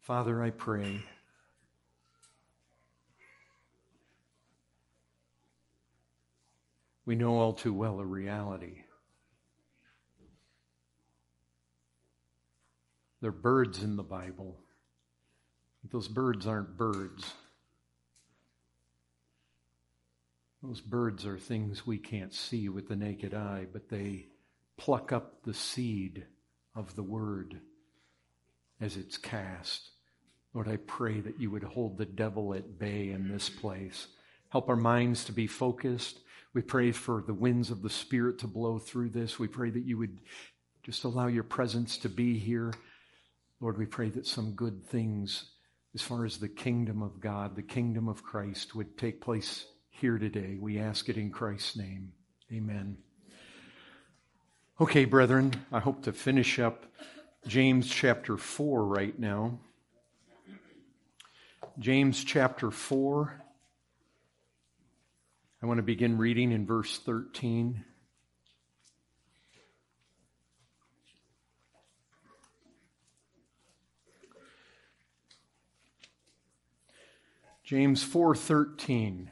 Father, I pray we know all too well a reality. There are birds in the Bible, but those birds aren't birds. Those birds are things we can't see with the naked eye, but they pluck up the seed of the word as it's cast. Lord, I pray that you would hold the devil at bay in this place. Help our minds to be focused. We pray for the winds of the Spirit to blow through this. We pray that you would just allow your presence to be here. Lord, we pray that some good things as far as the kingdom of God, the kingdom of Christ would take place here today. We ask it in Christ's name. Amen. Okay, brethren, I hope to finish up James chapter 4 right now. James chapter 4. I want to begin reading in verse 13. James 4:13.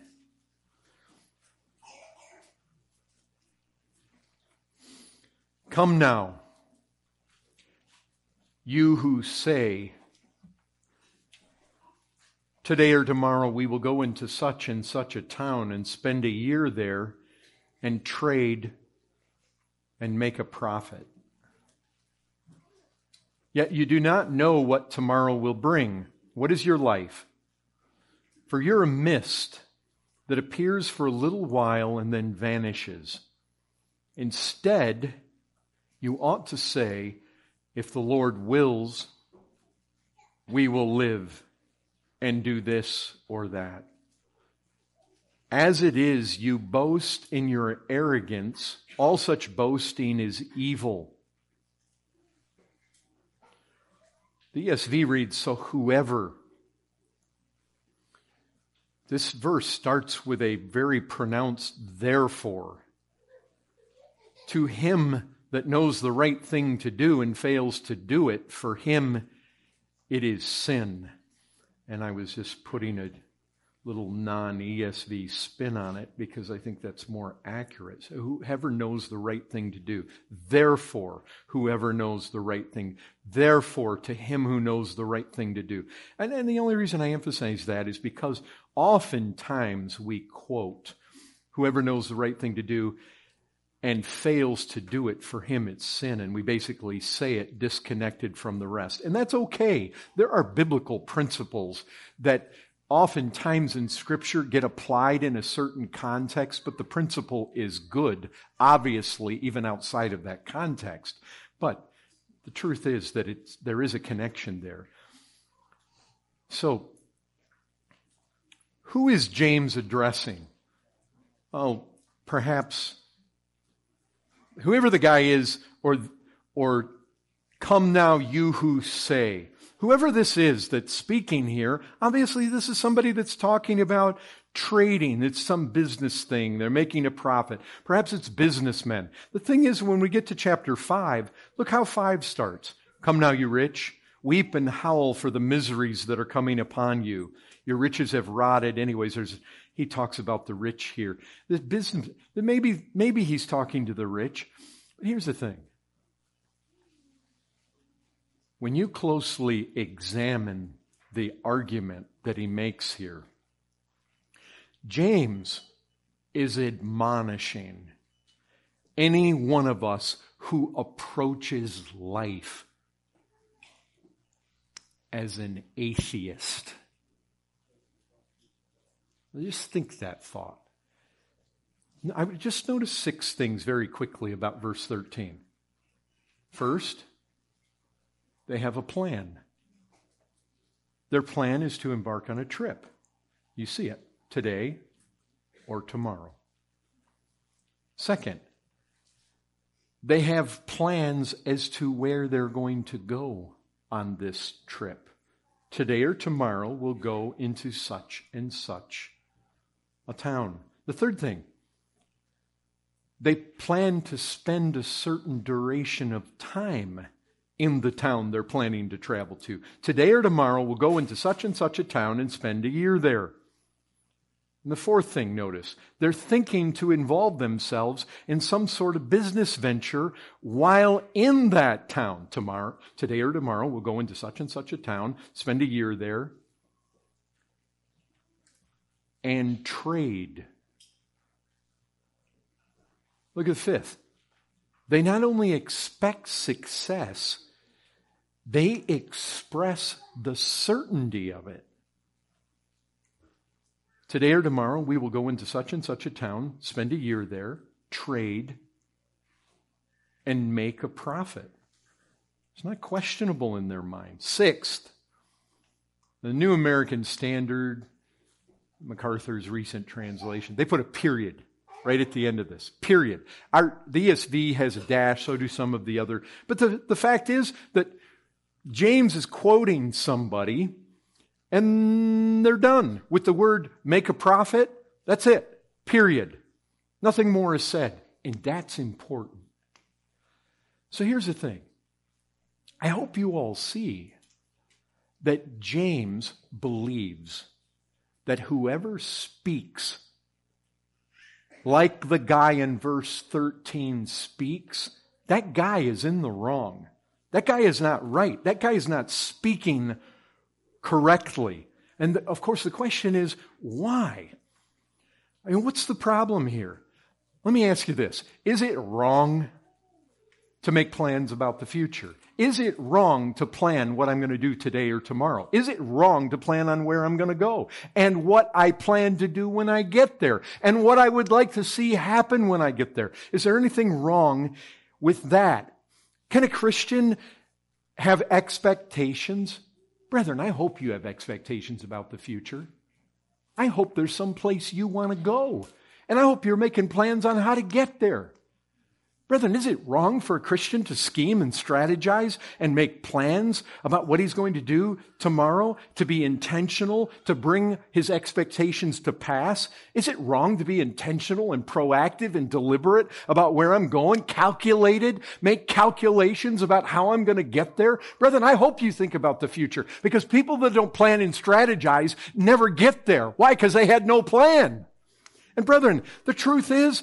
Come now, you who say, today or tomorrow we will go into such and such a town and spend a year there and trade and make a profit. Yet you do not know what tomorrow will bring. What is your life? For you're a mist that appears for a little while and then vanishes. Instead, you ought to say, if the Lord wills, we will live and do this or that. As it is, you boast in your arrogance. All such boasting is evil. The ESV reads, so whoever. This verse starts with a very pronounced therefore. To him that knows the right thing to do and fails to do it, for him it is sin. And I was just putting a little non-ESV spin on it because I think that's more accurate. So whoever knows the right thing to do. Therefore, whoever knows the right thing. Therefore, to him who knows the right thing to do. And the only reason I emphasize that is because oftentimes we quote, whoever knows the right thing to do and fails to do it, for him it's sin. And we basically say it disconnected from the rest. And that's okay. There are biblical principles that oftentimes in Scripture get applied in a certain context, but the principle is good, obviously, even outside of that context. But the truth is that there is a connection there. So, who is James addressing? Oh, perhaps whoever the guy is, or come now you who say. Whoever this is that's speaking here, obviously this is somebody that's talking about trading. It's some business thing. They're making a profit. Perhaps it's businessmen. The thing is, when we get to chapter 5, look how 5 starts. Come now, you rich, weep and howl for the miseries that are coming upon you. Your riches have rotted. Anyways, he talks about the rich here. The business, maybe he's talking to the rich. But here's the thing. When you closely examine the argument that he makes here, James is admonishing any one of us who approaches life as an atheist. Just think that thought. I would just notice 6 things very quickly about verse 13. First, they have a plan. Their plan is to embark on a trip. You see it today or tomorrow. Second, they have plans as to where they're going to go on this trip. Today or tomorrow we'll go into such and such a town. The third thing, they plan to spend a certain duration of time in the town they're planning to travel to. Today or tomorrow, we'll go into such and such a town and spend a year there. And the fourth thing, notice, they're thinking to involve themselves in some sort of business venture while in that town. Today or tomorrow, we'll go into such and such a town, spend a year there, and trade. Look at the fifth. They not only expect success, they express the certainty of it. Today or tomorrow, we will go into such and such a town, spend a year there, trade, and make a profit. It's not questionable in their mind. Sixth, the New American Standard, MacArthur's recent translation, they put a period right at the end of this. Period. The ESV has a dash, so do some of the other. But the fact is that James is quoting somebody, and they're done with the word make a profit. That's it. Period. Nothing more is said. And that's important. So here's the thing. I hope you all see that James believes that whoever speaks like the guy in verse 13 speaks, that guy is in the wrong. That guy is not right. That guy is not speaking correctly. And of course the question is, why? I mean, what's the problem here? Let me ask you this. Is it wrong to make plans about the future? Is it wrong to plan what I'm going to do today or tomorrow? Is it wrong to plan on where I'm going to go and what I plan to do when I get there and what I would like to see happen when I get there? Is there anything wrong with that? Can a Christian have expectations? Brethren, I hope you have expectations about the future. I hope there's some place you want to go. And I hope you're making plans on how to get there. Brethren, is it wrong for a Christian to scheme and strategize and make plans about what he's going to do tomorrow, to be intentional, to bring his expectations to pass? Is it wrong to be intentional and proactive and deliberate about where I'm going, calculated, make calculations about how I'm going to get there? Brethren, I hope you think about the future, because people that don't plan and strategize never get there. Why? Because they had no plan. And brethren, the truth is,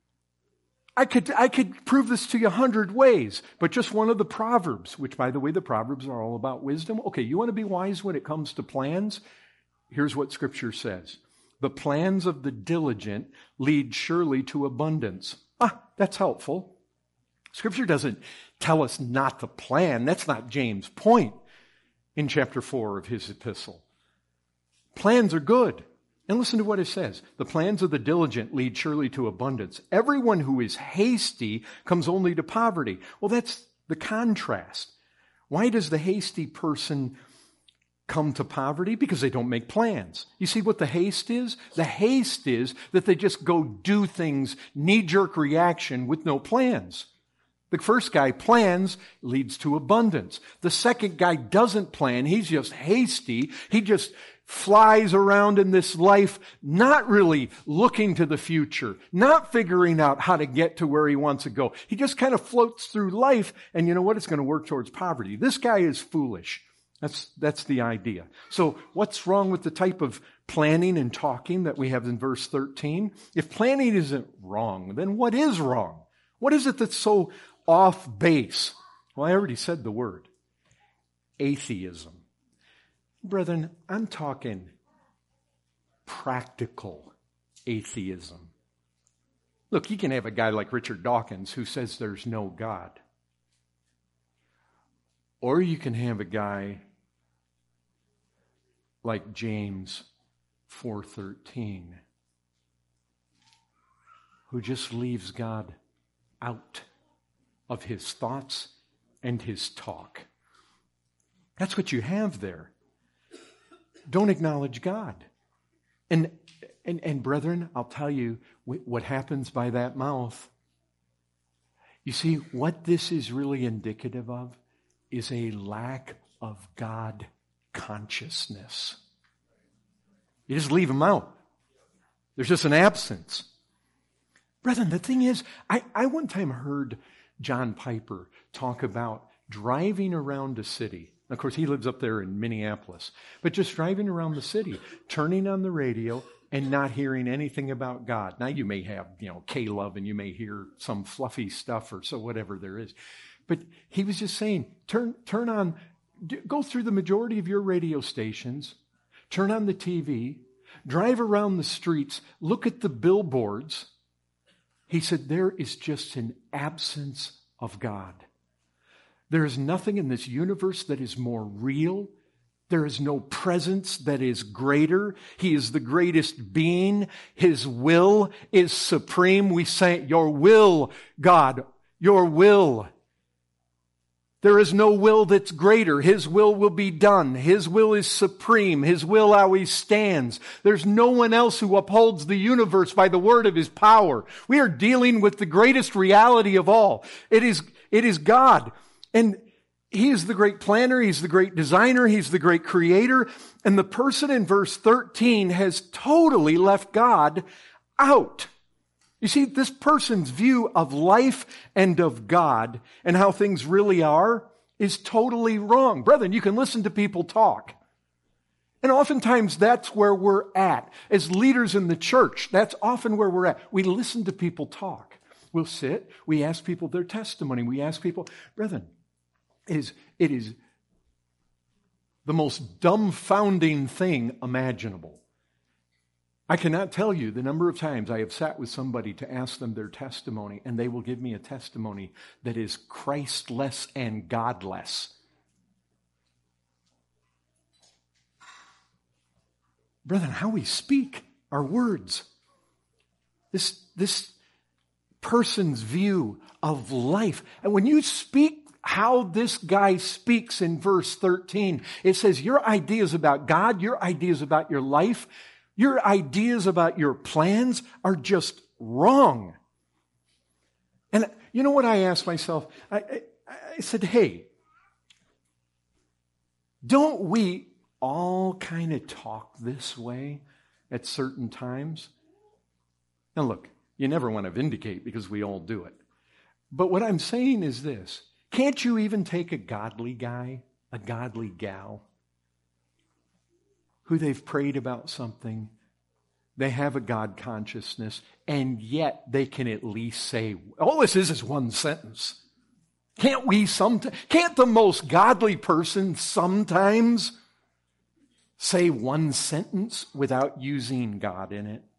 I could prove this to you 100 ways, but just one of the Proverbs, which, by the way, the Proverbs are all about wisdom. Okay, you want to be wise when it comes to plans? Here's what Scripture says. The plans of the diligent lead surely to abundance. That's helpful. Scripture doesn't tell us not to plan. That's not James' point in chapter 4 of his epistle. Plans are good. And listen to what it says. The plans of the diligent lead surely to abundance. Everyone who is hasty comes only to poverty. Well, that's the contrast. Why does the hasty person come to poverty? Because they don't make plans. You see what the haste is? The haste is that they just go do things, knee-jerk reaction with no plans. The first guy plans, leads to abundance. The second guy doesn't plan. He's just hasty. He just flies around in this life, not really looking to the future, not figuring out how to get to where he wants to go. He just kind of floats through life, and you know what? It's going to work towards poverty. This guy is foolish. That's the idea. So what's wrong with the type of planning and talking that we have in verse 13? If planning isn't wrong, then what is wrong? What is it that's so off base? Well, I already said the word. Atheism. Brethren, I'm talking practical atheism. Look, you can have a guy like Richard Dawkins who says there's no God. Or you can have a guy like James 4:13 who just leaves God out of his thoughts and his talk. That's what you have there. Don't acknowledge God. And brethren, I'll tell you what happens by that mouth. You see, what this is really indicative of is a lack of God consciousness. You just leave him out. There's just an absence. Brethren, the thing is, I one time heard John Piper talk about driving around a city. Of course, he lives up there in Minneapolis. But just driving around the city, turning on the radio and not hearing anything about God. Now, you may have, K-Love, and you may hear some fluffy stuff or so whatever there is. But he was just saying, turn on, go through the majority of your radio stations, turn on the TV, drive around the streets, look at the billboards. He said, there is just an absence of God. There is nothing in this universe that is more real. There is no presence that is greater. He is the greatest being. His will is supreme. We say, your will, God, your will. There is no will that's greater. His will be done. His will is supreme. His will always stands. There's no one else who upholds the universe by the word of His power. We are dealing with the greatest reality of all. It is God. And He is the great planner. He's the great designer. He's the great creator. And the person in verse 13 has totally left God out. You see, this person's view of life and of God and how things really are is totally wrong. Brethren, you can listen to people talk. And oftentimes that's where we're at. As leaders in the church, that's often where we're at. We listen to people talk. We'll sit, we ask people their testimony. We ask people, brethren, it is the most dumbfounding thing imaginable. I cannot tell you the number of times I have sat with somebody to ask them their testimony, and they will give me a testimony that is Christless and godless. Brethren, how we speak, our words, this person's view of life. And when you speak how this guy speaks in verse 13, it says your ideas about God, your ideas about your life, your ideas about your plans are just wrong. And you know what I asked myself? I said, hey, don't we all kind of talk this way at certain times? Now look, you never want to vindicate because we all do it. But what I'm saying is this. Can't you even take a godly guy, a godly gal, who they've prayed about something, they have a God consciousness, and yet they can at least say, all this is one sentence. Can't the most godly person sometimes say one sentence without using God in it?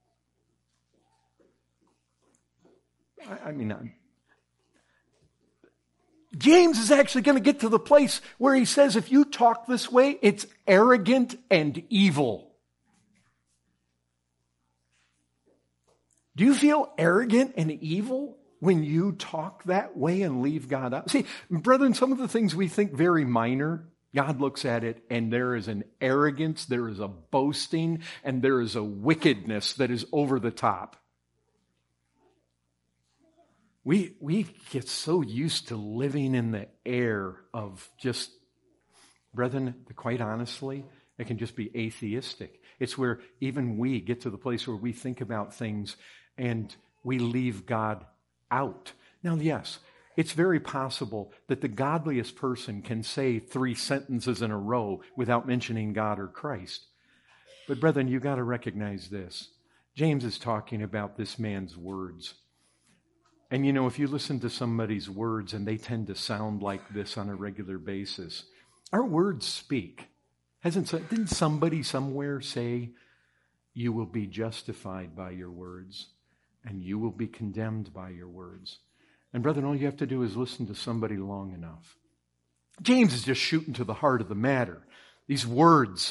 James is actually going to get to the place where he says, if you talk this way, it's arrogant and evil. Do you feel arrogant and evil when you talk that way and leave God out? See, brethren, some of the things we think very minor, God looks at it and there is an arrogance, there is a boasting, and there is a wickedness that is over the top. We get so used to living in the air of just, brethren, quite honestly, it can just be atheistic. It's where even we get to the place where we think about things and we leave God out. Now, yes, it's very possible that the godliest person can say 3 sentences in a row without mentioning God or Christ. But brethren, you've got to recognize this. James is talking about this man's words. And if you listen to somebody's words and they tend to sound like this on a regular basis, our words speak. Didn't somebody somewhere say, you will be justified by your words and you will be condemned by your words? And brethren, all you have to do is listen to somebody long enough. James is just shooting to the heart of the matter. These words,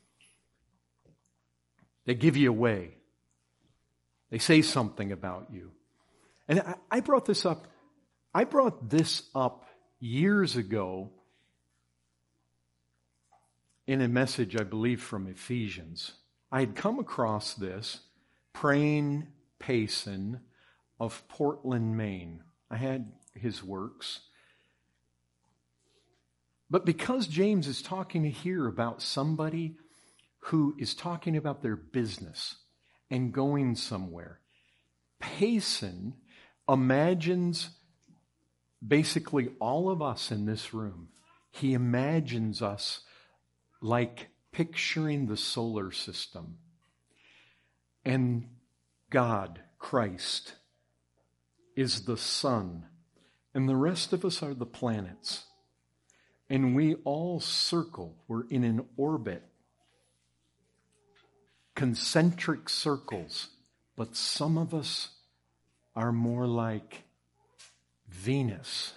they give you away. They say something about you. And I brought this up years ago in a message, I believe, from Ephesians. I had come across this praying Payson of Portland, Maine. I had his works. But because James is talking here about somebody who is talking about their business and going somewhere, Payson imagines basically all of us in this room, he imagines us like picturing the solar system. And God, Christ, is the sun. And the rest of us are the planets. And we all circle. We're in an orbit. Concentric circles. But some of us are more like Venus.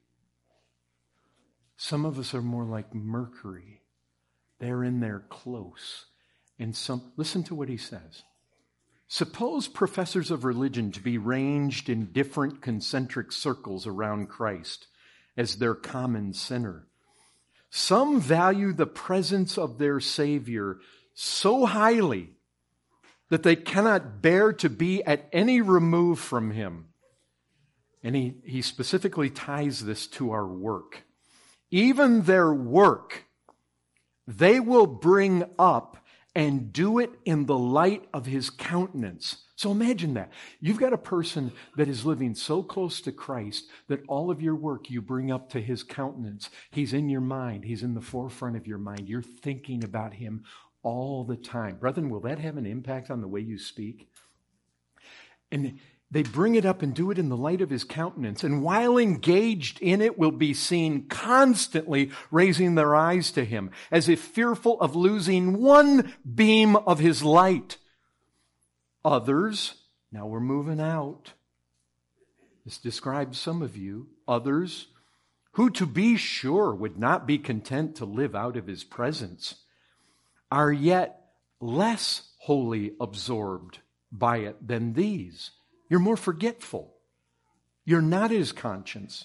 Some of us are more like Mercury. They're in there close. And listen to what he says. Suppose professors of religion to be ranged in different concentric circles around Christ as their common center. Some value the presence of their Savior so highly that they cannot bear to be at any remove from him. And he specifically ties this to our work. Even their work, they will bring up and do it in the light of his countenance. So imagine that. You've got a person that is living so close to Christ that all of your work you bring up to his countenance. He's in your mind. He's in the forefront of your mind. You're thinking about him all the time. Brethren, will that have an impact on the way you speak? And they bring it up and do it in the light of his countenance. And while engaged in it, will be seen constantly raising their eyes to him, as if fearful of losing one beam of his light. Others, now we're moving out. This describes some of you. Others, who to be sure would not be content to live out of his presence, are yet less wholly absorbed by it than these. You're more forgetful. You're not as conscious.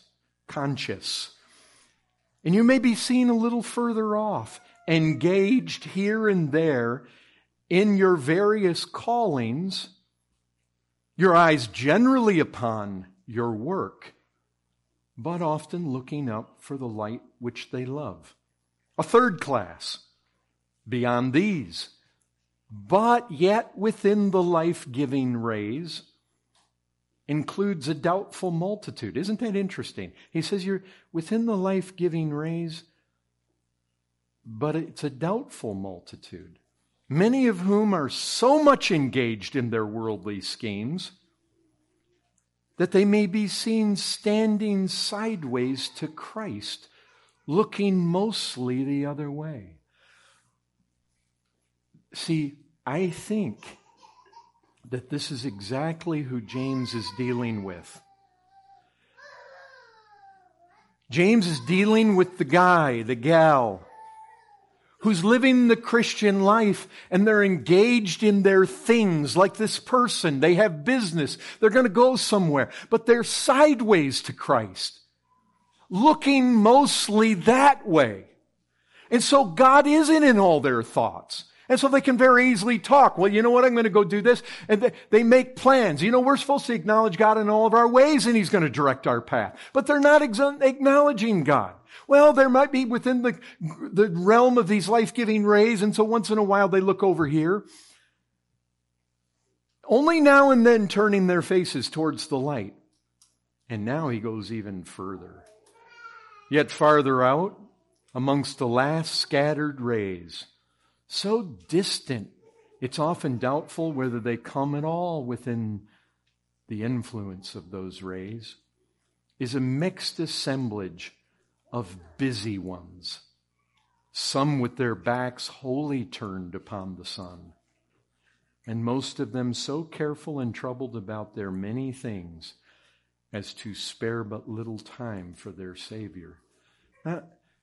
And you may be seen a little further off, engaged here and there in your various callings, your eyes generally upon your work, but often looking up for the light which they love. A third class, beyond these, but yet within the life-giving rays, includes a doubtful multitude. Isn't that interesting? He says you're within the life-giving rays, but it's a doubtful multitude. Many of whom are so much engaged in their worldly schemes that they may be seen standing sideways to Christ, looking mostly the other way. See, I think that this is exactly who James is dealing with. James is dealing with the guy, the gal, who's living the Christian life and they're engaged in their things like this person. They have business. They're going to go somewhere, but they're sideways to Christ, looking mostly that way. And so God isn't in all their thoughts. And so they can very easily talk. Well, you know what? I'm going to go do this. And they make plans. You know, we're supposed to acknowledge God in all of our ways and he's going to direct our path. But they're not acknowledging God. Well, there might be within the realm of these life-giving rays. And so once in a while they look over here. Only now and then turning their faces towards the light. And now he goes even further. Yet farther out, amongst the last scattered rays, so distant, it's often doubtful whether they come at all within the influence of those rays, is a mixed assemblage of busy ones, some with their backs wholly turned upon the sun, and most of them so careful and troubled about their many things as to spare but little time for their Savior. Now,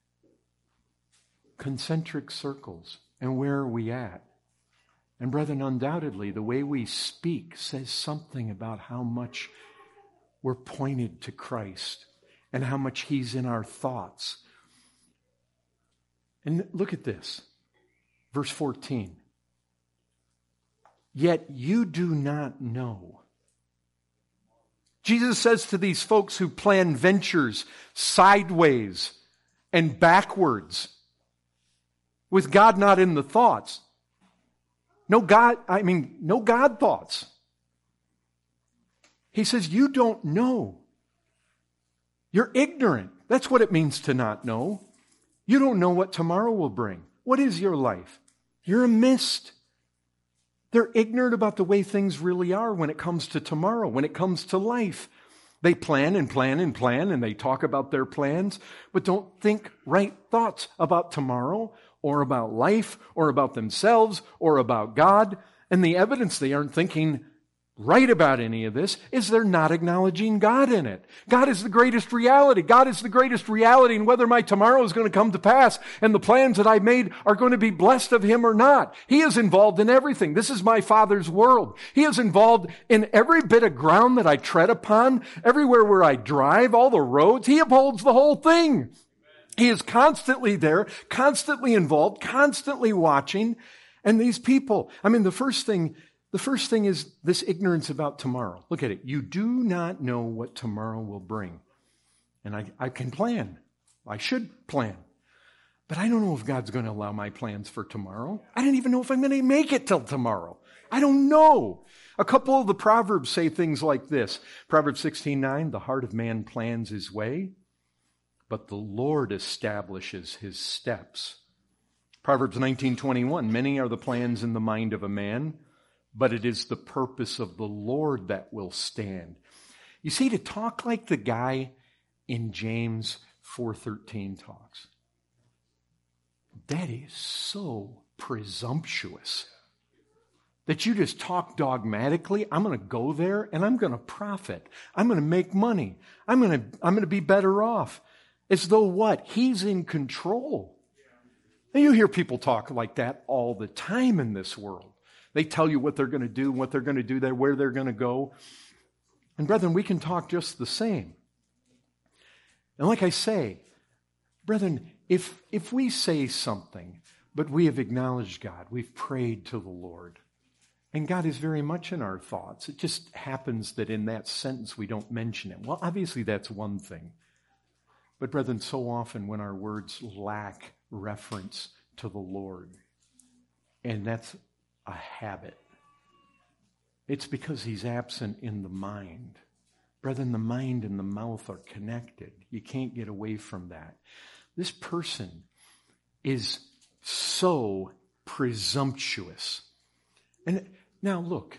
concentric circles. And where are we at? And brethren, undoubtedly, the way we speak says something about how much we're pointed to Christ and how much he's in our thoughts. And look at this. Verse 14. Yet you do not know. Jesus says to these folks who plan ventures sideways and backwards, with God not in the thoughts. No God thoughts. He says, you don't know. You're ignorant. That's what it means to not know. You don't know what tomorrow will bring. What is your life? You're a mist. They're ignorant about the way things really are when it comes to tomorrow, when it comes to life. They plan and plan and plan, and they talk about their plans, but don't think right thoughts about tomorrow or about life or about themselves or about God. And the evidence they aren't thinking right about any of this is they're not acknowledging God in it. God is the greatest reality. God is the greatest reality in whether my tomorrow is going to come to pass and the plans that I made are going to be blessed of Him or not. He is involved in everything. This is my Father's world. He is involved in every bit of ground that I tread upon, everywhere where I drive, all the roads. He upholds the whole thing. He is constantly there, constantly involved, constantly watching. And these people, the first thing is this ignorance about tomorrow. Look at it. You do not know what tomorrow will bring. And I can plan. I should plan. But I don't know if God's going to allow my plans for tomorrow. I don't even know if I'm going to make it till tomorrow. I don't know. A couple of the Proverbs say things like this. Proverbs 16:9, the heart of man plans his way, but the Lord establishes his steps. Proverbs 19:21, many are the plans in the mind of a man, but it is the purpose of the Lord that will stand. You see, to talk like the guy in James 4:13 talks, that is so presumptuous that you just talk dogmatically. I'm going to go there and I'm going to profit. I'm going to make money. I'm going to be better off. As though what? He's in control. And you hear people talk like that all the time in this world. They tell you what they're going to do, what they're going to do there, where they're going to go. And brethren, we can talk just the same. And like I say, brethren, if we say something, but we have acknowledged God, we've prayed to the Lord, and God is very much in our thoughts. It just happens that in that sentence we don't mention Him. Well, obviously that's one thing. But brethren, so often when our words lack reference to the Lord, and that's a habit, it's because He's absent in the mind. Brethren, the mind and the mouth are connected. You can't get away from that. This person is so presumptuous. And now look,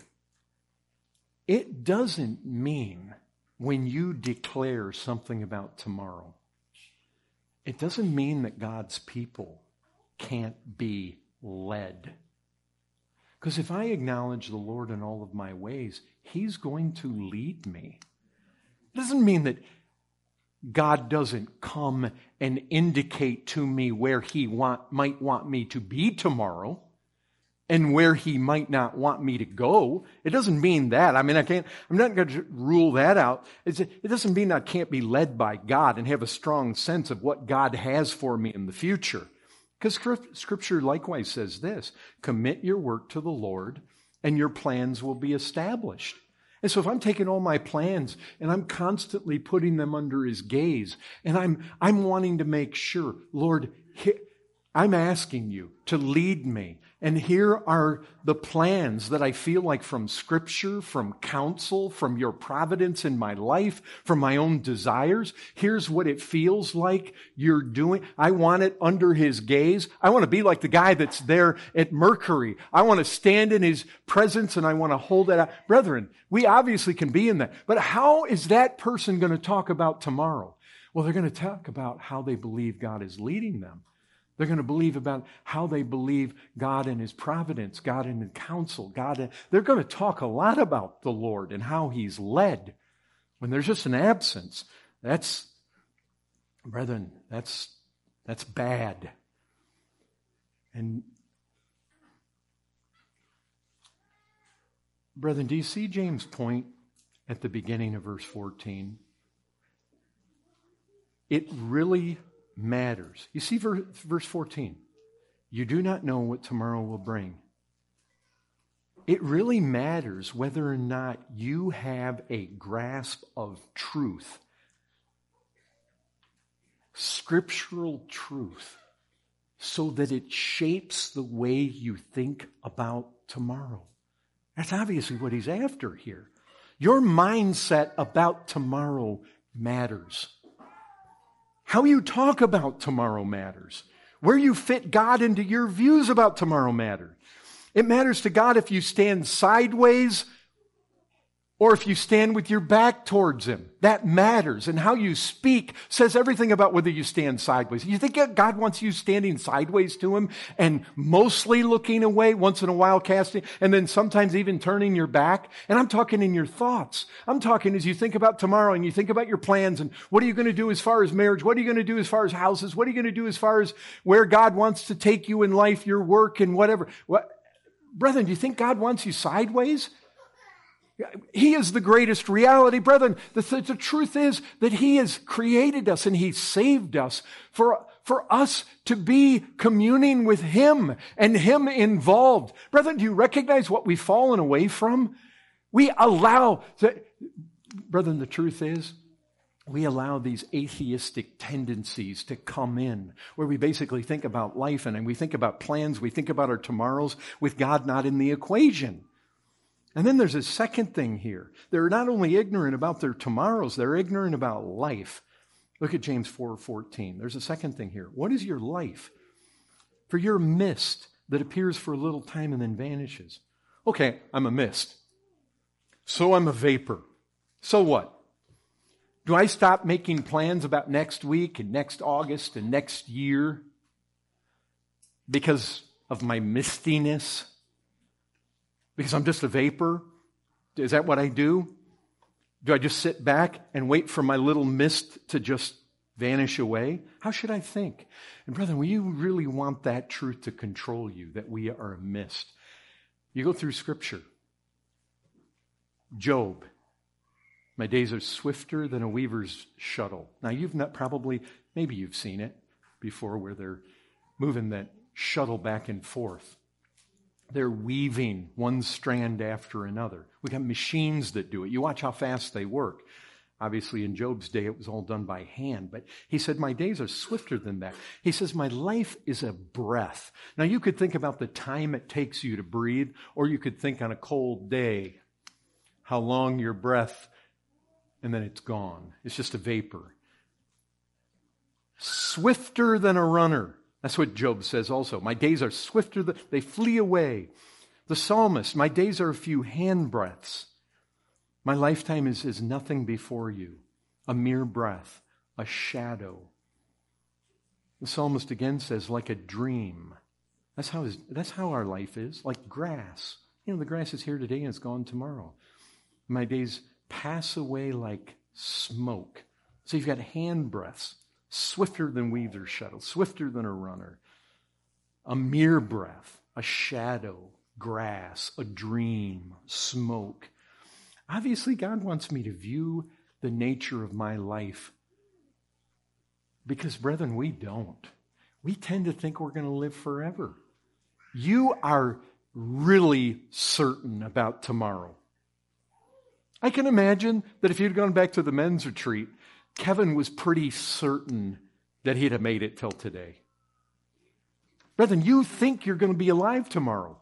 it doesn't mean when you declare something about tomorrow, it doesn't mean that God's people can't be led. Because if I acknowledge the Lord in all of my ways, He's going to lead me. It doesn't mean that God doesn't come and indicate to me where He might want me to be tomorrow and where He might not want me to go. It doesn't mean that. I'm not going to rule that out. It doesn't mean I can't be led by God and have a strong sense of what God has for me in the future. Because Scripture likewise says this, commit your work to the Lord and your plans will be established. And so if I'm taking all my plans and I'm constantly putting them under His gaze and I'm wanting to make sure, Lord, I'm asking you to lead me. And here are the plans that I feel like from Scripture, from counsel, from your providence in my life, from my own desires. Here's what it feels like you're doing. I want it under His gaze. I want to be like the guy that's there at Mercury. I want to stand in His presence and I want to hold that out. Brethren, we obviously can be in that. But how is that person going to talk about tomorrow? Well, they're going to talk about how they believe God is leading them. They're going to believe about how they believe God in His providence, God in His counsel, they're going to talk a lot about the Lord and how He's led. When there's just an absence, brethren, that's bad. And brethren, do you see James' point at the beginning of verse 14? It really matters. You see verse 14. You do not know what tomorrow will bring. It really matters whether or not you have a grasp of truth, scriptural truth, so that it shapes the way you think about tomorrow. That's obviously what he's after here. Your mindset about tomorrow matters. How you talk about tomorrow matters. Where you fit God into your views about tomorrow matters. It matters to God if you stand sideways or if you stand with your back towards Him. That matters. And how you speak says everything about whether you stand sideways. You think God wants you standing sideways to Him and mostly looking away, once in a while casting, and then sometimes even turning your back? And I'm talking in your thoughts. I'm talking as you think about tomorrow and you think about your plans and what are you going to do as far as marriage? What are you going to do as far as houses? What are you going to do as far as where God wants to take you in life, your work and whatever? Brethren, do you think God wants you sideways? He is the greatest reality. Brethren, the truth is that He has created us and He saved us for us to be communing with Him and Him involved. Brethren, do you recognize what we've fallen away from? Brethren, the truth is, we allow these atheistic tendencies to come in where we basically think about life and we think about plans, we think about our tomorrows with God not in the equation. And then there's a second thing here. They're not only ignorant about their tomorrows, they're ignorant about life. Look at James 4:14. There's a second thing here. What is your life? For you're a mist that appears for a little time and then vanishes. Okay, I'm a mist. So I'm a vapor. So what? Do I stop making plans about next week and next August and next year because of my mistiness? Because I'm just a vapor? Is that what I do? Do I just sit back and wait for my little mist to just vanish away? How should I think? And brethren, will you really want that truth to control you, that we are a mist? You go through Scripture. Job. My days are swifter than a weaver's shuttle. Now you've not maybe you've seen it before where they're moving that shuttle back and forth. They're weaving one strand after another. We got machines that do it. You watch how fast they work. Obviously, in Job's day, it was all done by hand. But he said, my days are swifter than that. He says, my life is a breath. Now, you could think about the time it takes you to breathe, or you could think on a cold day, how long your breath, and then it's gone. It's just a vapor. Swifter than a runner. That's what Job says also. My days are swifter, they flee away. The psalmist, my days are a few handbreadths. My lifetime is nothing before you. A mere breath, a shadow. The psalmist again says, like a dream. That's how our life is, like grass. The grass is here today and it's gone tomorrow. My days pass away like smoke. So you've got handbreadths. Swifter than weaver's shuttle, swifter than a runner. A mere breath, a shadow, grass, a dream, smoke. Obviously, God wants me to view the nature of my life because, brethren, we don't. We tend to think we're going to live forever. You are really certain about tomorrow. I can imagine that if you'd gone back to the men's retreat, Kevin was pretty certain that he'd have made it till today. Brethren, you think you're going to be alive tomorrow.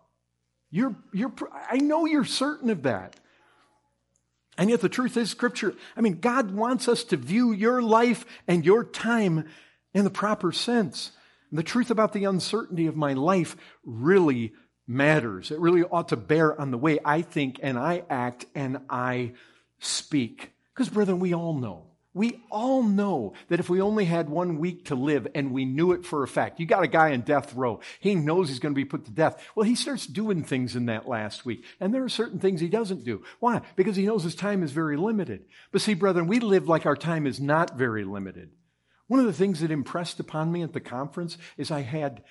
I know you're certain of that. And yet the truth is, Scripture, God wants us to view your life and your time in the proper sense. And the truth about the uncertainty of my life really matters. It really ought to bear on the way I think and I act and I speak. Because, brethren, we all know that if we only had 1 week to live and we knew it for a fact, you got a guy in death row, he knows he's going to be put to death. Well, he starts doing things in that last week. And there are certain things he doesn't do. Why? Because he knows his time is very limited. But see, brethren, we live like our time is not very limited. One of the things that impressed upon me at the conference is I had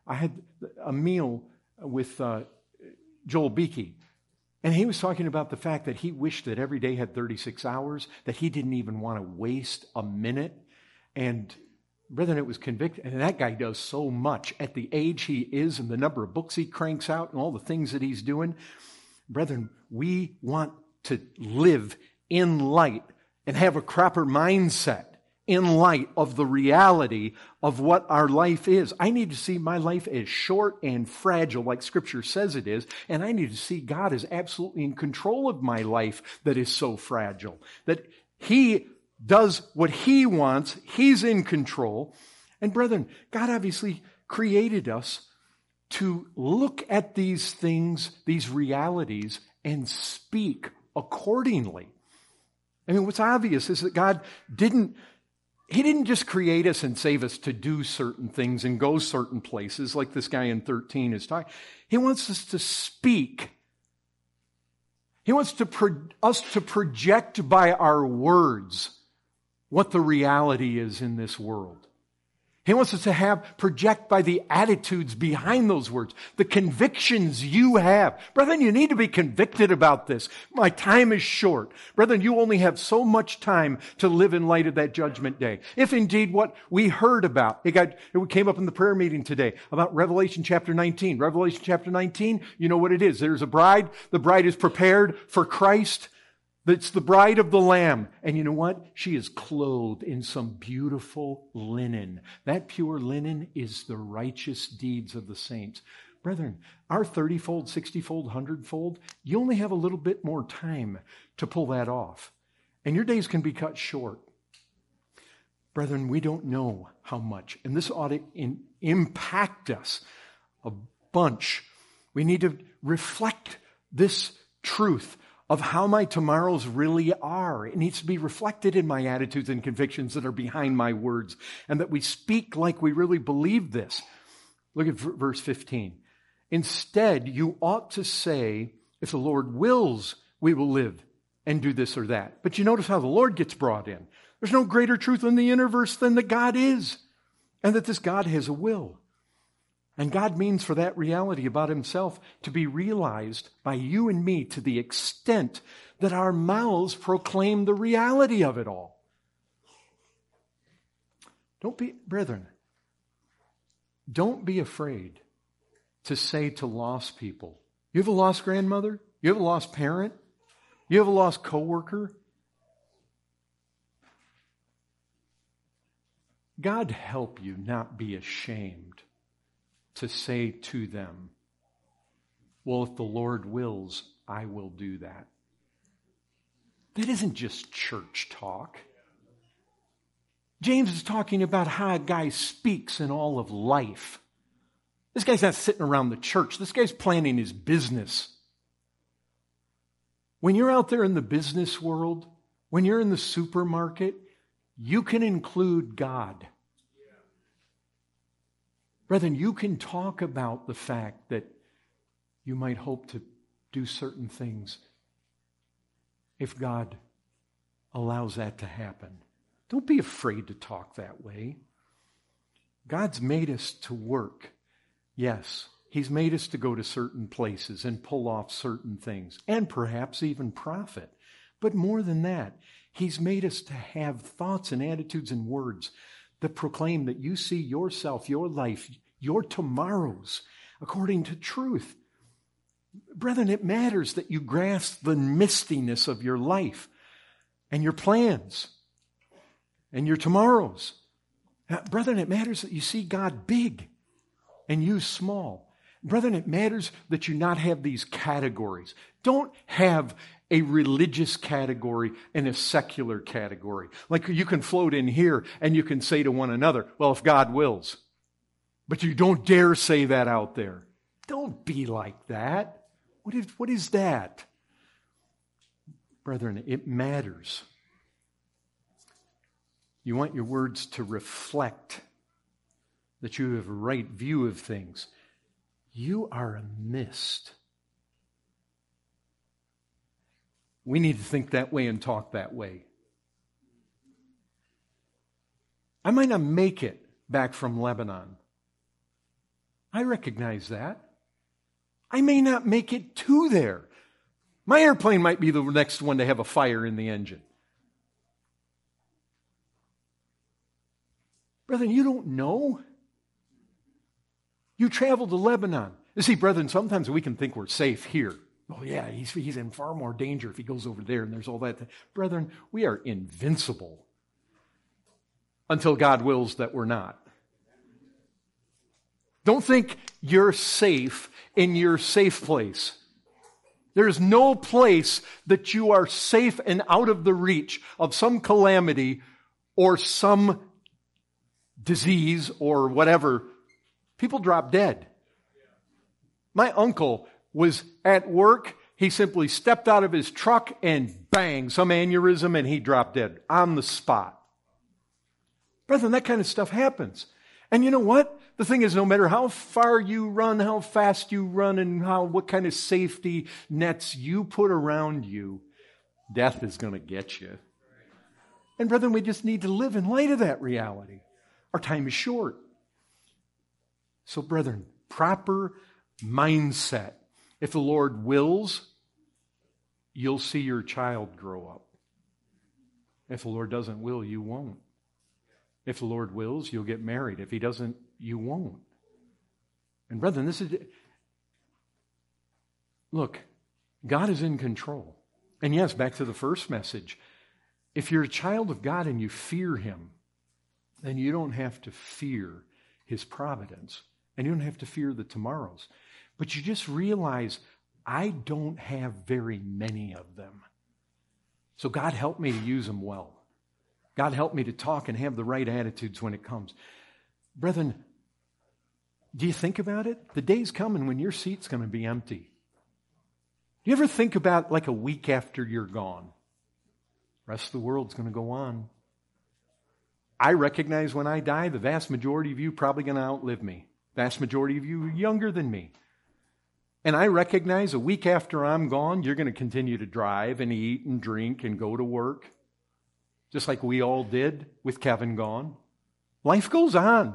a meal with Joel Beakey. And he was talking about the fact that he wished that every day had 36 hours, that he didn't even want to waste a minute. And brethren, it was convicting. And that guy does so much at the age he is and the number of books he cranks out and all the things that he's doing. Brethren, we want to live in light and have a proper mindset in light of the reality of what our life is. I need to see my life as short and fragile, like Scripture says it is, and I need to see God is absolutely in control of my life that is so fragile, that He does what He wants. He's in control. And brethren, God obviously created us to look at these things, these realities, and speak accordingly. I mean, what's obvious is that God didn't just create us and save us to do certain things and go certain places like this guy in 13 is talking. He wants us to speak. He wants us to project by our words what the reality is in this world. He wants us to project by the attitudes behind those words, the convictions you have. Brethren, you need to be convicted about this. My time is short. Brethren, you only have so much time to live in light of that judgment day. If indeed what we heard about, it came up in the prayer meeting today about Revelation chapter 19. Revelation chapter 19, you know what it is. There's a bride. The bride is prepared for Christ. It's the bride of the Lamb. And you know what? She is clothed in some beautiful linen. That pure linen is the righteous deeds of the saints. Brethren, our 30-fold, 60-fold, 100-fold, you only have a little bit more time to pull that off. And your days can be cut short. Brethren, we don't know how much. And this ought to impact us a bunch. We need to reflect this truth of how my tomorrows really are. It needs to be reflected in my attitudes and convictions that are behind my words, and that we speak like we really believe this. Look at verse 15. Instead, you ought to say, if the Lord wills, we will live and do this or that. But you notice how the Lord gets brought in. There's no greater truth in the universe than that God is, and that this God has a will. And God means for that reality about Himself to be realized by you and me to the extent that our mouths proclaim the reality of it all. Brethren, don't be afraid to say to lost people, you have a lost grandmother? You have a lost parent? You have a lost coworker? God help you not be ashamed to say to them, well, if the Lord wills, I will do that. That isn't just church talk. James is talking about how a guy speaks in all of life. This guy's not sitting around the church. This guy's planning his business. When you're out there in the business world, when you're in the supermarket, you can include God. Brethren, you can talk about the fact that you might hope to do certain things if God allows that to happen. Don't be afraid to talk that way. God's made us to work. Yes, He's made us to go to certain places and pull off certain things, and perhaps even profit. But more than that, He's made us to have thoughts and attitudes and words that proclaim that you see yourself, your life, your tomorrows according to truth. Brethren, it matters that you grasp the mistiness of your life and your plans and your tomorrows. Brethren, it matters that you see God big and you small. Brethren, it matters that you not have these categories. Don't have a religious category and a secular category. Like you can float in here and you can say to one another, well, if God wills. But you don't dare say that out there. Don't be like that. What is that? Brethren, it matters. You want your words to reflect that you have a right view of things. You are a mist. We need to think that way and talk that way. I might not make it back from Lebanon. I recognize that. I may not make it to there. My airplane might be the next one to have a fire in the engine. Brethren, you don't know. You travel to Lebanon. You see, brethren, sometimes we can think we're safe here. Oh yeah, he's in far more danger if he goes over there and there's all that. Brethren, we are invincible until God wills that we're not. Don't think you're safe in your safe place. There is no place that you are safe and out of the reach of some calamity or some disease or whatever. People drop dead. My uncle was at work. He simply stepped out of his truck and bang, some aneurysm, and he dropped dead on the spot. Brethren, that kind of stuff happens. And you know what? The thing is, no matter how far you run, how fast you run, and what kind of safety nets you put around you, death is going to get you. And brethren, we just need to live in light of that reality. Our time is short. So brethren, proper mindset. If the Lord wills, you'll see your child grow up. If the Lord doesn't will, you won't. If the Lord wills, you'll get married. If He doesn't, you won't. And brethren, look, God is in control. And yes, back to the first message. If you're a child of God and you fear Him, then you don't have to fear His providence. And you don't have to fear the tomorrows. But you just realize, I don't have very many of them. So God help me to use them well. God help me to talk and have the right attitudes when it comes. Brethren, do you think about it? The day's coming when your seat's going to be empty. Do you ever think about like a week after you're gone? The rest of the world's going to go on. I recognize when I die, the vast majority of you are probably going to outlive me. Vast majority of you are younger than me. And I recognize a week after I'm gone, you're going to continue to drive and eat and drink and go to work. Just like we all did with Kevin gone. Life goes on.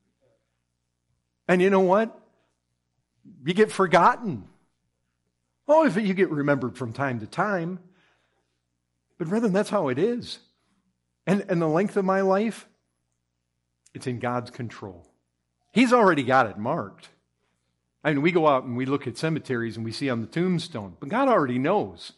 And you know what? You get forgotten. Oh, if you get remembered from time to time. But brethren, that's how it is. And the length of my life, it's in God's control. He's already got it marked. I mean, we go out and we look at cemeteries and we see on the tombstone, but God already knows.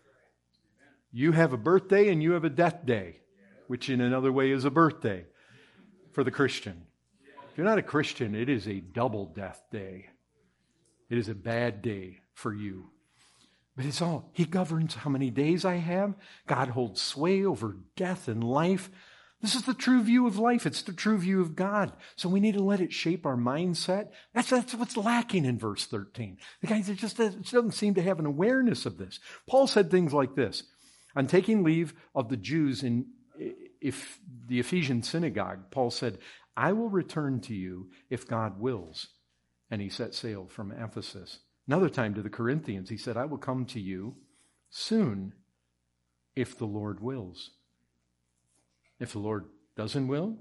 You have a birthday and you have a death day, which in another way is a birthday for the Christian. If you're not a Christian, it is a double death day. It is a bad day for you. But it's all, He governs how many days I have. God holds sway over death and life. This is the true view of life. It's the true view of God. So we need to let it shape our mindset. That's what's lacking in verse 13. The guy just doesn't seem to have an awareness of this. Paul said things like this. On taking leave of the Jews in the Ephesian synagogue, Paul said, I will return to you if God wills. And he set sail from Ephesus. Another time to the Corinthians, he said, I will come to you soon if the Lord wills. If the Lord doesn't will,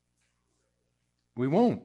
we won't.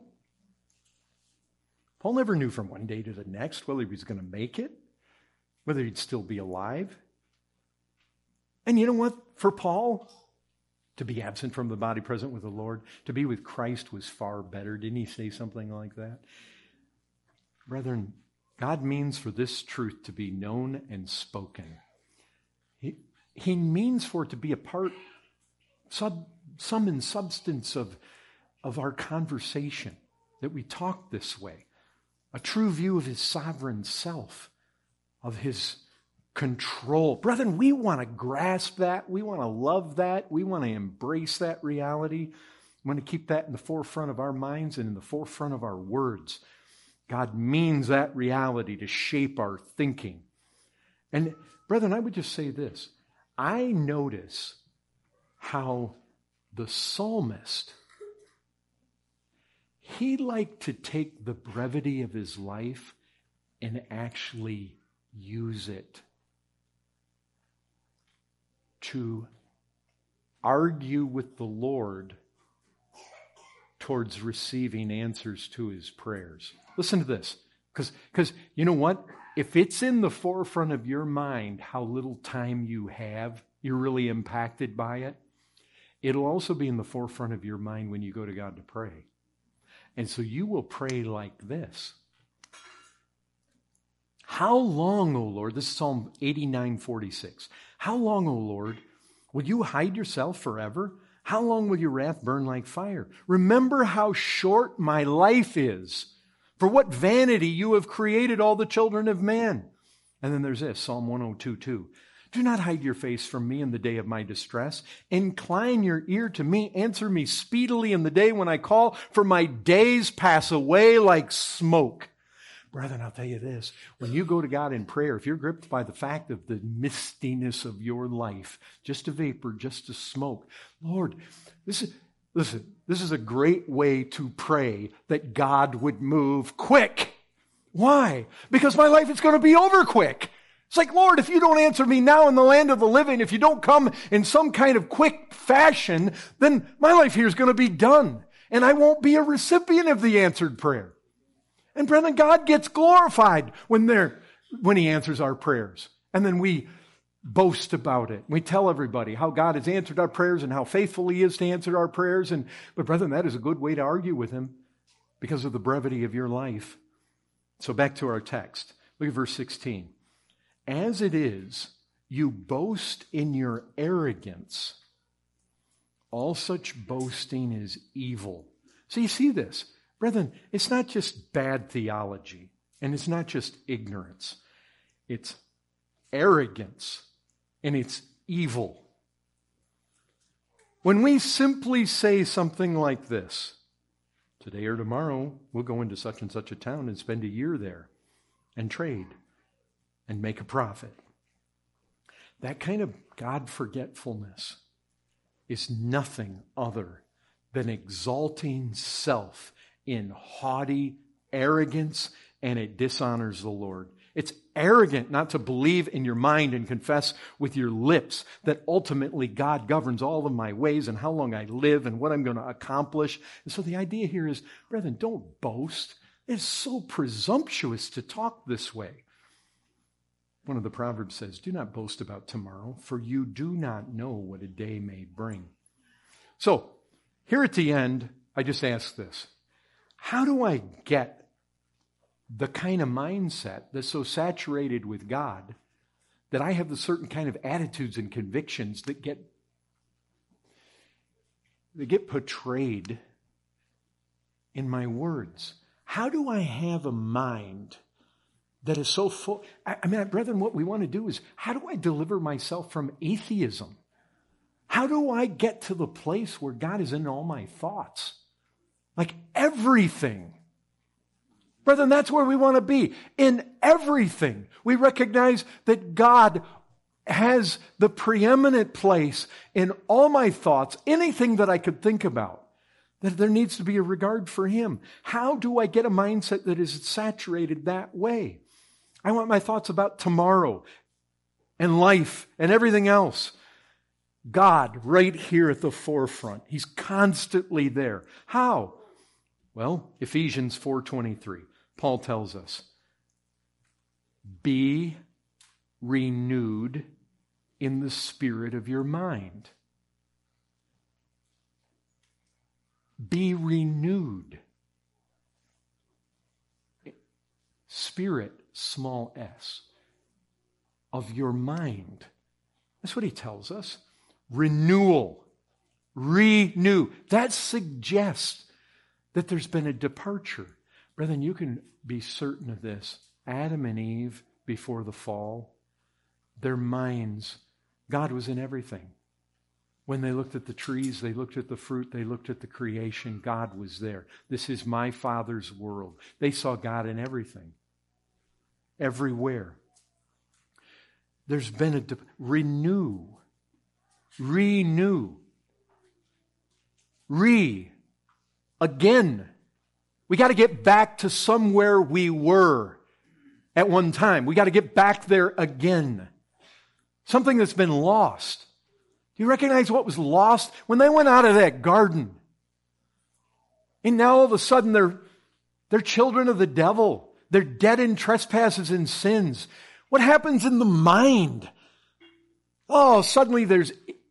Paul never knew from one day to the next whether he was going to make it, whether he'd still be alive. And you know what? For Paul, to be absent from the body, present with the Lord, to be with Christ was far better. Didn't he say something like that? Brethren, God means for this truth to be known and spoken. He means for it to be a part, sum and substance of our conversation, that we talk this way. A true view of His sovereign self, of His control. Brethren, we want to grasp that. We want to love that. We want to embrace that reality. We want to keep that in the forefront of our minds and in the forefront of our words. God means that reality to shape our thinking. And brethren, I would just say this. I notice how the psalmist, he liked to take the brevity of his life and actually use it to argue with the Lord towards receiving answers to his prayers. Listen to this, because you know what? If it's in the forefront of your mind how little time you have, you're really impacted by it, it'll also be in the forefront of your mind when you go to God to pray. And so you will pray like this. How long, O Lord, this is Psalm 89:46. How long, O Lord, will you hide yourself forever? How long will your wrath burn like fire? Remember how short my life is. For what vanity you have created all the children of man. And then there's this, Psalm 102:2. Do not hide your face from me in the day of my distress. Incline your ear to me. Answer me speedily in the day when I call, for my days pass away like smoke. Brethren, I'll tell you this. When you go to God in prayer, if you're gripped by the fact of the mistiness of your life, just a vapor, just a smoke, Lord, this is a great way to pray that God would move quick. Why? Because my life is going to be over quick. It's like, Lord, if you don't answer me now in the land of the living, if you don't come in some kind of quick fashion, then my life here is going to be done. And I won't be a recipient of the answered prayer. And brethren, God gets glorified when He answers our prayers. And then we boast about it. We tell everybody how God has answered our prayers and how faithful He is to answer our prayers. But brethren, that is a good way to argue with Him because of the brevity of your life. So back to our text. Look at verse 16. As it is, you boast in your arrogance. All such boasting is evil. So you see this. Brethren, it's not just bad theology, and it's not just ignorance. It's arrogance, and it's evil. When we simply say something like this, today or tomorrow, we'll go into such and such a town and spend a year there and trade and make a profit. That kind of God forgetfulness is nothing other than exalting self in haughty arrogance, and it dishonors the Lord. It's arrogant not to believe in your mind and confess with your lips that ultimately God governs all of my ways and how long I live and what I'm going to accomplish. And so the idea here is, brethren, don't boast. It's so presumptuous to talk this way. One of the Proverbs says, do not boast about tomorrow, for you do not know what a day may bring. So, here at the end, I just ask this. How do I get the kind of mindset that's so saturated with God that I have the certain kind of attitudes and convictions that get portrayed in my words? How do I have a mind that is so full? I mean, brethren, what we want to do is, how do I deliver myself from atheism? How do I get to the place where God is in all my thoughts? Like everything. Brethren, that's where we want to be. In everything. We recognize that God has the preeminent place in all my thoughts, anything that I could think about. That there needs to be a regard for Him. How do I get a mindset that is saturated that way? I want my thoughts about tomorrow and life and everything else. God right here at the forefront. He's constantly there. How? Well, Ephesians 4:23. Paul tells us, be renewed in the spirit of your mind. Be renewed. Spirit, small s, of your mind. That's what he tells us. Renewal. Renew. That suggests that there's been a departure. Brethren, you can be certain of this. Adam and Eve, before the fall, their minds, God was in everything. When they looked at the trees, they looked at the fruit, they looked at the creation, God was there. This is my Father's world. They saw God in everything. Everywhere. There's been a renew. Again. We got to get back to somewhere we were at one time. We got to get back there again. Something that's been lost. Do you recognize what was lost when they went out of that garden? And now all of a sudden they're children of the devil. They're dead in trespasses and sins. What happens in the mind? Oh, suddenly there's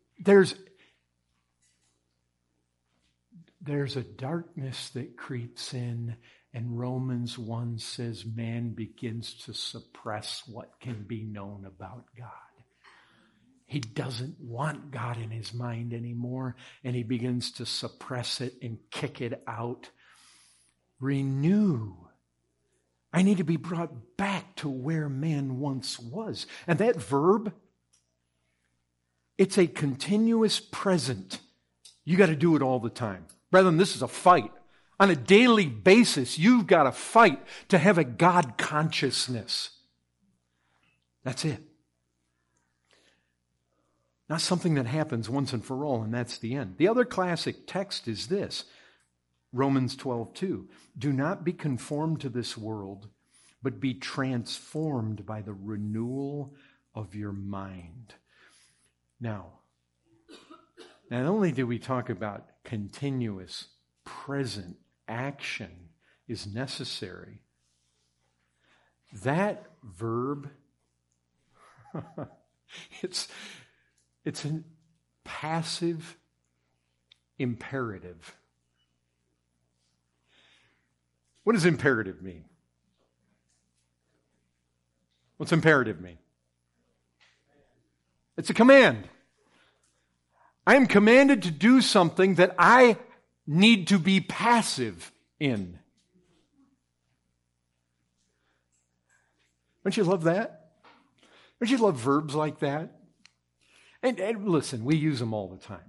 a darkness that creeps in, and Romans 1 says man begins to suppress what can be known about God. He doesn't want God in his mind anymore, and he begins to suppress it and kick it out. Renew. I need to be brought back to where man once was. And that verb, it's a continuous present. You got to do it all the time. Brethren, this is a fight. On a daily basis, you've got to fight to have a God consciousness. That's it. Not something that happens once and for all, and that's the end. The other classic text is this, Romans 12:2. Do not be conformed to this world, but be transformed by the renewal of your mind. Now, not only do we talk about continuous, present action is necessary, that verb, it's a passive imperative. What does imperative mean? What's imperative mean? It's a command. I am commanded to do something that I need to be passive in. Don't you love that? Don't you love verbs like that? And listen, we use them all the time.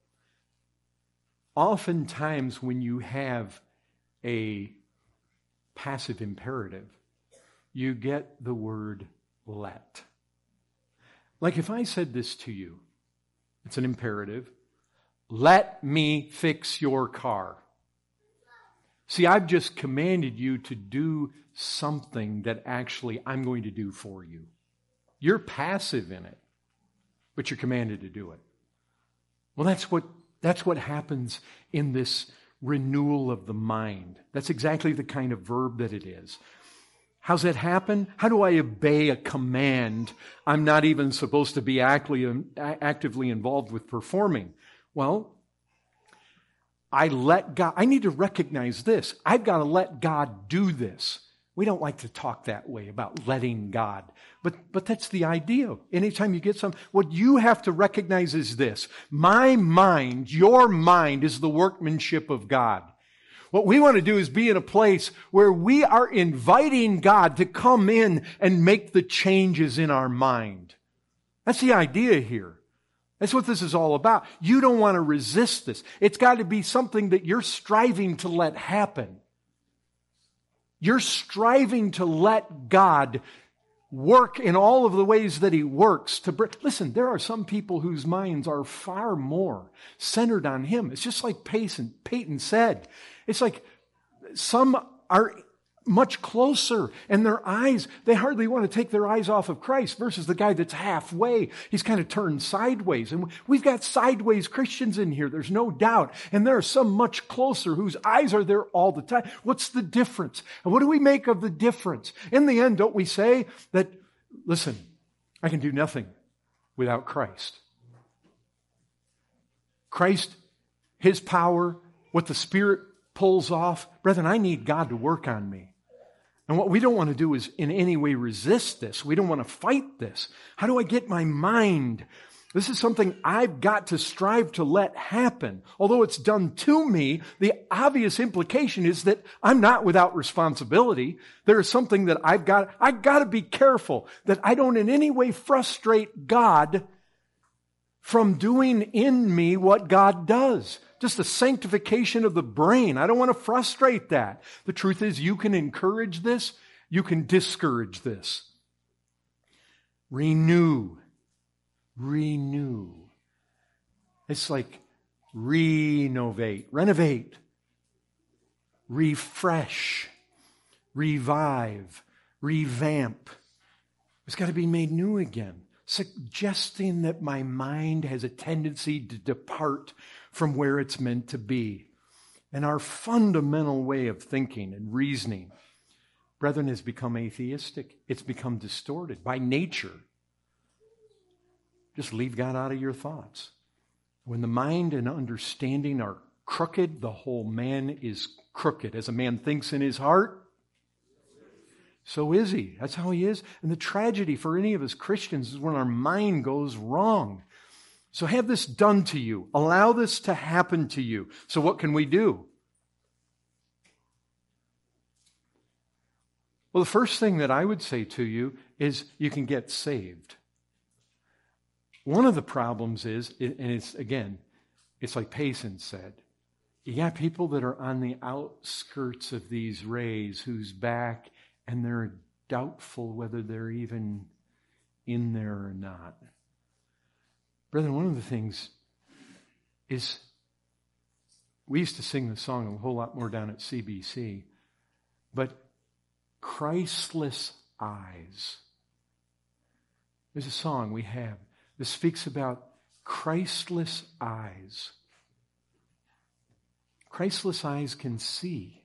Oftentimes when you have a passive imperative, you get the word let. Like if I said this to you, it's an imperative, let me fix your car. See, I've just commanded you to do something that actually I'm going to do for you. You're passive in it, but you're commanded to do it. Well, that's what happens in this renewal of the mind. That's exactly the kind of verb that it is. How's that happen? How do I obey a command I'm not even supposed to be actively involved with performing? Well, I let God, I need to recognize this. I've got to let God do this. We don't like to talk that way about letting God. But that's the idea. Anytime you get something, what you have to recognize is this. My mind, your mind, is the workmanship of God. What we want to do is be in a place where we are inviting God to come in and make the changes in our mind. That's the idea here. That's what this is all about. You don't want to resist this. It's got to be something that you're striving to let happen. You're striving to let God work in all of the ways that He works. Listen, there are some people whose minds are far more centered on Him. It's just like Peyton said. It's like some are much closer, and their eyes, they hardly want to take their eyes off of Christ versus the guy that's halfway. He's kind of turned sideways. And we've got sideways Christians in here, there's no doubt. And there are some much closer whose eyes are there all the time. What's the difference? And what do we make of the difference? In the end, don't we say that, listen, I can do nothing without Christ. Christ, His power, what the Spirit pulls off. Brethren, I need God to work on me. And what we don't want to do is in any way resist this. We don't want to fight this. How do I get my mind? This is something I've got to strive to let happen. Although it's done to me, the obvious implication is that I'm not without responsibility. There is something that I've got to be careful that I don't in any way frustrate God from doing in me what God does. Just the sanctification of the brain. I don't want to frustrate that. The truth is, you can encourage this. You can discourage this. Renew. Renew. It's like renovate, refresh, revive, revamp. It's got to be made new again. Suggesting that my mind has a tendency to depart from where it's meant to be. And our fundamental way of thinking and reasoning, brethren, has become atheistic. It's become distorted by nature. Just leave God out of your thoughts. When the mind and understanding are crooked, the whole man is crooked. As a man thinks in his heart, so is he. That's how he is. And the tragedy for any of us Christians is when our mind goes wrong. So have this done to you. Allow this to happen to you. So what can we do? Well, the first thing that I would say to you is you can get saved. One of the problems is, and it's like Payson said, you got people that are on the outskirts of these rays who's back, and they're doubtful whether they're even in there or not. Brethren, one of the things is, we used to sing the song a whole lot more down at CBC, but Christless eyes. There's a song we have that speaks about Christless eyes. Christless eyes can see,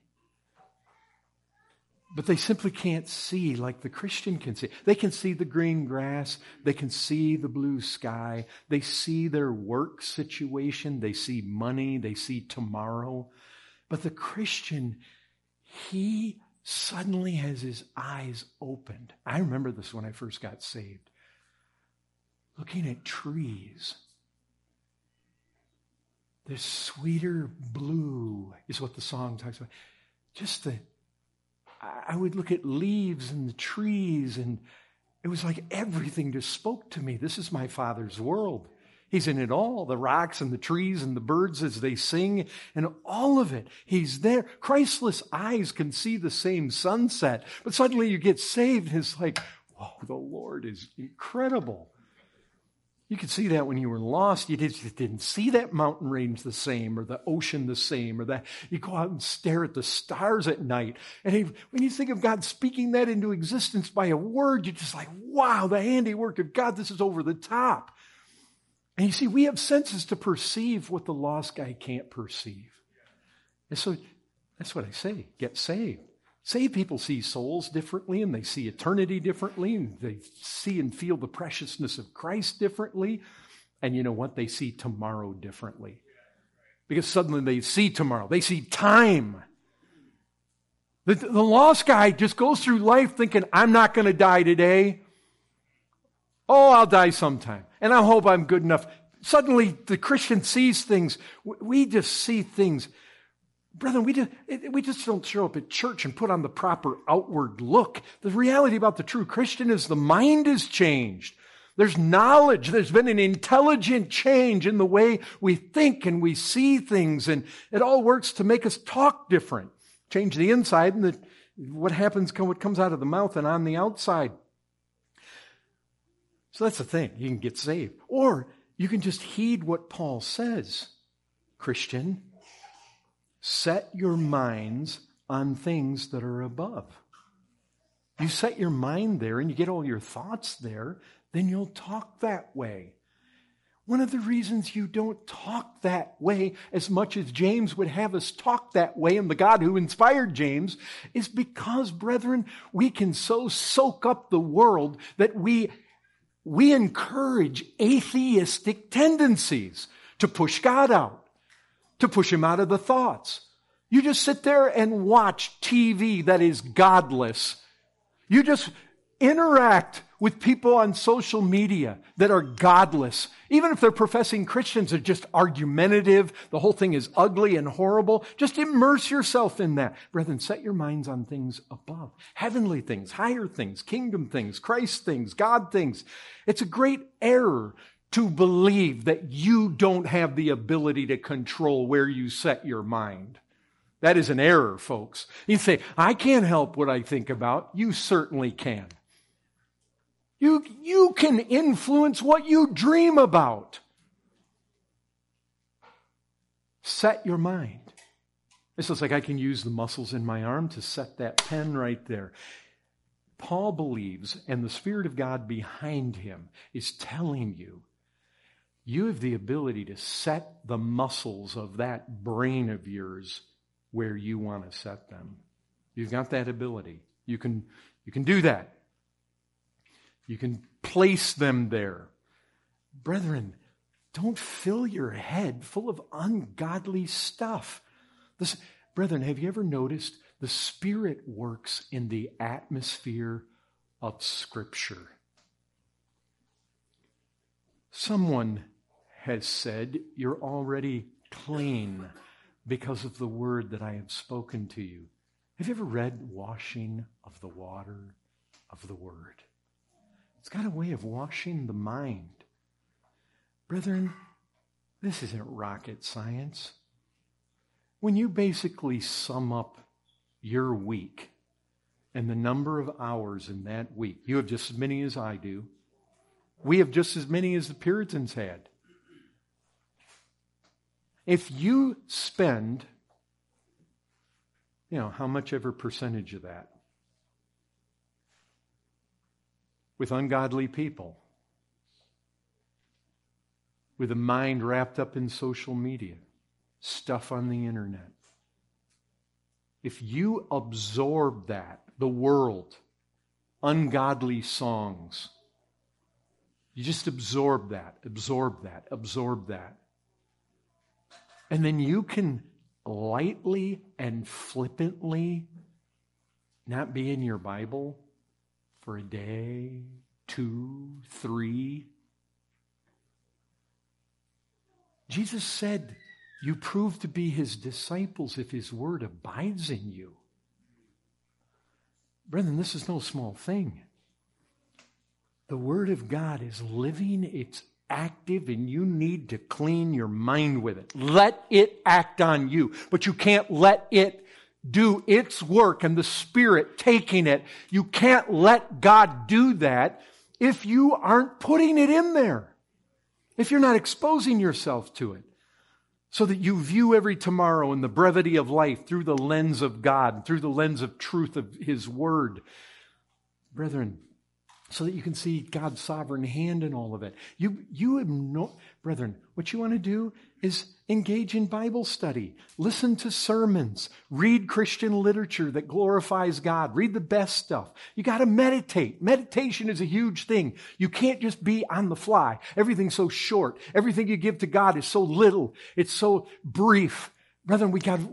but they simply can't see like the Christian can see. They can see the green grass. They can see the blue sky. They see their work situation. They see money. They see tomorrow. But the Christian, he suddenly has his eyes opened. I remember this when I first got saved. Looking at trees. The sweeter blue is what the song talks about. I would look at leaves and the trees, and it was like everything just spoke to me. This is my Father's world. He's in it all, the rocks and the trees and the birds as they sing, and all of it. He's there. Christless eyes can see the same sunset, but suddenly you get saved, and it's like, whoa, the Lord is incredible. You could see that when you were lost. You just didn't see that mountain range the same, or the ocean the same, or that you go out and stare at the stars at night. And when you think of God speaking that into existence by a word, you're just like, wow, the handiwork of God, this is over the top. And you see, we have senses to perceive what the lost guy can't perceive. And so that's what I say, get saved. Saved people see souls differently, and they see eternity differently, and they see and feel the preciousness of Christ differently. And you know what? They see tomorrow differently. Because suddenly they see tomorrow. They see time. The lost guy just goes through life thinking, I'm not going to die today. Oh, I'll die sometime. And I hope I'm good enough. Suddenly the Christian sees things. We just see things. Brethren, we just don't show up at church and put on the proper outward look. The reality about the true Christian is the mind is changed. There's knowledge. There's been an intelligent change in the way we think and we see things, and it all works to make us talk different. Change the inside, and what comes out of the mouth and on the outside. So that's the thing. You can get saved. Or you can just heed what Paul says. Christian, set your minds on things that are above. You set your mind there and you get all your thoughts there, then you'll talk that way. One of the reasons you don't talk that way as much as James would have us talk that way, and the God who inspired James, is because, brethren, we can so soak up the world that we encourage atheistic tendencies to push God out, to push him out of the thoughts. You just sit there and watch TV that is godless. You just interact with people on social media that are godless. Even if they're professing Christians, they're just argumentative. The whole thing is ugly and horrible. Just immerse yourself in that. Brethren, set your minds on things above. Heavenly things, higher things, kingdom things, Christ things, God things. It's a great error to believe that you don't have the ability to control where you set your mind. That is an error, folks. You say, I can't help what I think about. You certainly can. You can influence what you dream about. Set your mind. It's just like I can use the muscles in my arm to set that pen right there. Paul believes, and the Spirit of God behind him is telling you, you have the ability to set the muscles of that brain of yours where you want to set them. You've got that ability. You can do that. You can place them there. Brethren, don't fill your head full of ungodly stuff. Brethren, have you ever noticed the Spirit works in the atmosphere of Scripture? Someone has said, you're already clean because of the word that I have spoken to you. Have you ever read Washing of the Water of the Word? It's got a way of washing the mind. Brethren, this isn't rocket science. When you basically sum up your week and the number of hours in that week, you have just as many as I do. We have just as many as the Puritans had. If you spend, how much ever percentage of that with ungodly people, with a mind wrapped up in social media, stuff on the internet. If you absorb that, the world, ungodly songs, you just absorb that. And then you can lightly and flippantly not be in your Bible for a day, 2, 3. Jesus said, you prove to be his disciples if his word abides in you. Brethren, this is no small thing. The word of God is living, it's active, and you need to clean your mind with it. Let it act on you, but you can't let it do its work and the Spirit taking it. You can't let God do that if you aren't putting it in there, if you're not exposing yourself to it, so that you view every tomorrow in the brevity of life through the lens of God, through the lens of truth of his word. Brethren, so that you can see God's sovereign hand in all of it. Brethren, what you want to do is engage in Bible study. Listen to sermons. Read Christian literature that glorifies God. Read the best stuff. You got to meditate. Meditation is a huge thing. You can't just be on the fly. Everything's so short. Everything you give to God is so little. It's so brief. Brethren,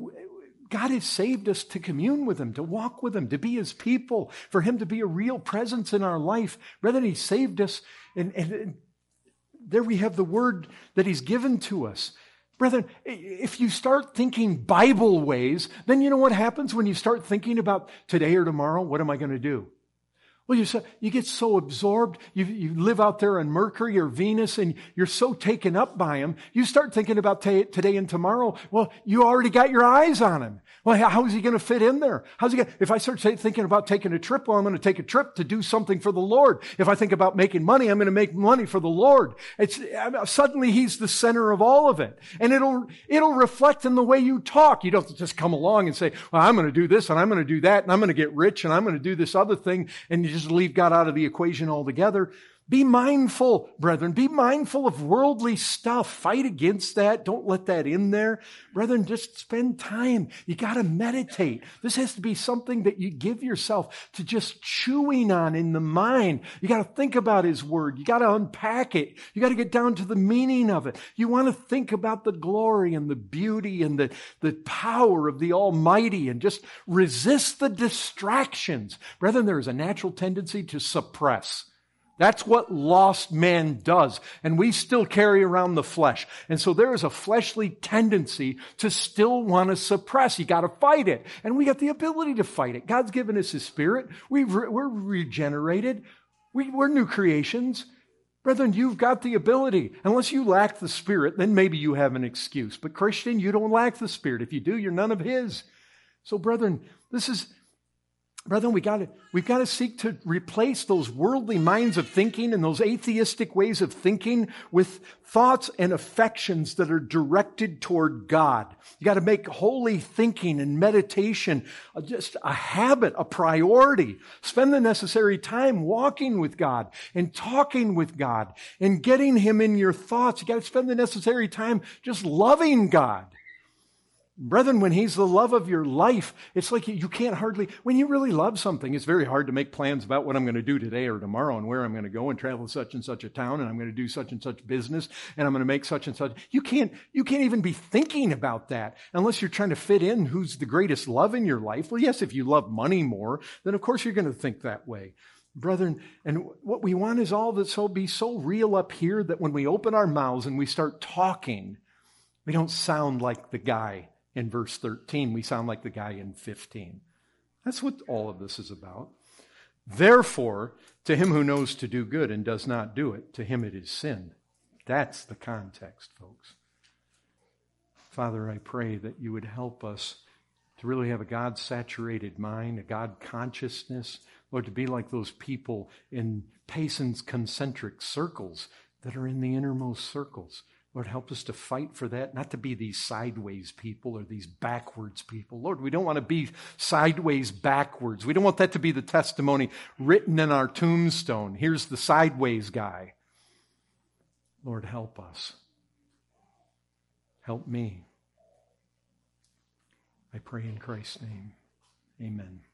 God has saved us to commune with him, to walk with him, to be his people, for him to be a real presence in our life. Brethren, he saved us, and there we have the word that he's given to us. Brethren, if you start thinking Bible ways, then you know what happens when you start thinking about today or tomorrow? What am I going to do? Well, you get so absorbed. You live out there on Mercury or Venus, and you're so taken up by him. You start thinking about today and tomorrow. Well, you already got your eyes on him. Well, how is he going to fit in there? If I start thinking about taking a trip, well, I'm going to take a trip to do something for the Lord. If I think about making money, I'm going to make money for the Lord. Suddenly he's the center of all of it. And it'll reflect in the way you talk. You don't just come along and say, well, I'm going to do this and I'm going to do that and I'm going to get rich and I'm going to do this other thing, and you just leave God out of the equation altogether. Be mindful, brethren. Be mindful of worldly stuff. Fight against that. Don't let that in there. Brethren, just spend time. You got to meditate. This has to be something that you give yourself to just chewing on in the mind. You got to think about his word. You got to unpack it. You got to get down to the meaning of it. You want to think about the glory and the beauty and the power of the Almighty, and just resist the distractions. Brethren, there is a natural tendency to suppress. That's what lost man does. And we still carry around the flesh. And so there is a fleshly tendency to still want to suppress. You got to fight it. And we got the ability to fight it. God's given us his Spirit. We're regenerated. We're new creations. Brethren, you've got the ability. Unless you lack the Spirit, then maybe you have an excuse. But Christian, you don't lack the Spirit. If you do, you're none of his. So brethren, we've got to seek to replace those worldly minds of thinking and those atheistic ways of thinking with thoughts and affections that are directed toward God. You got to make holy thinking and meditation just a habit, a priority. Spend the necessary time walking with God and talking with God and getting him in your thoughts. You got to spend the necessary time just loving God. Brethren, when he's the love of your life, it's like you can't when you really love something, it's very hard to make plans about what I'm going to do today or tomorrow and where I'm going to go and travel to such and such a town and I'm going to do such and such business and I'm going to make such and such. You can't even be thinking about that unless you're trying to fit in who's the greatest love in your life. Well, yes, if you love money more, then of course you're going to think that way. Brethren, and what we want is all that be so real up here that when we open our mouths and we start talking, we don't sound like the guy in verse 13. We sound like the guy in 15. That's what all of this is about. Therefore, to him who knows to do good and does not do it, to him it is sin. That's the context, folks. Father, I pray that you would help us to really have a God-saturated mind, a God consciousness, Lord, to be like those people in Payson's concentric circles that are in the innermost circles. Lord, help us to fight for that, not to be these sideways people or these backwards people. Lord, we don't want to be sideways backwards. We don't want that to be the testimony written in our tombstone. Here's the sideways guy. Lord, help us. Help me. I pray in Christ's name. Amen.